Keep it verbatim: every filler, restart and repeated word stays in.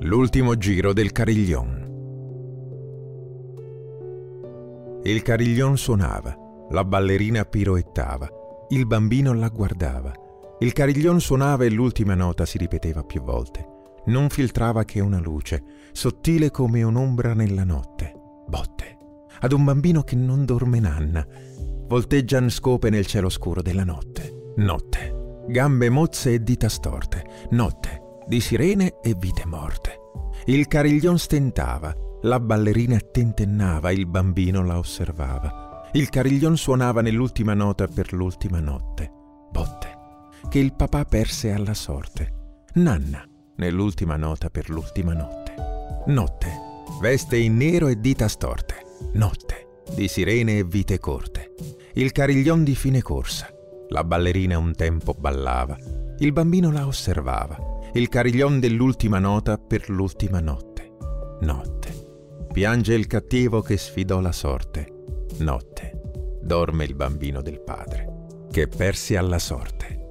L'ultimo giro del Carillon. Il carillon suonava, la ballerina piroettava, il bambino la guardava. Il carillon suonava e l'ultima nota si ripeteva più volte. Non filtrava che una luce, sottile come un'ombra nella notte. Botte. Ad un bambino che non dorme nanna. Volteggian scope nel cielo scuro della notte. Notte. Gambe mozze e dita storte. Notte. Di sirene e vite morte. Il carillon stentava, la ballerina tentennava, il bambino la osservava. Il carillon suonava nell'ultima nota per l'ultima notte. Botte. Che il papà perse alla sorte. Nanna, nell'ultima nota per l'ultima notte. Notte. Veste in nero e dita storte. Notte. Di sirene e vite corte. Il carillon di fine corsa. La ballerina un tempo ballava. Il bambino la osservava. Il carillon dell'ultima nota per l'ultima notte. Notte. Piange il cattivo che sfidò la sorte. Notte. Dorme il bambino del padre, che perse alla sorte.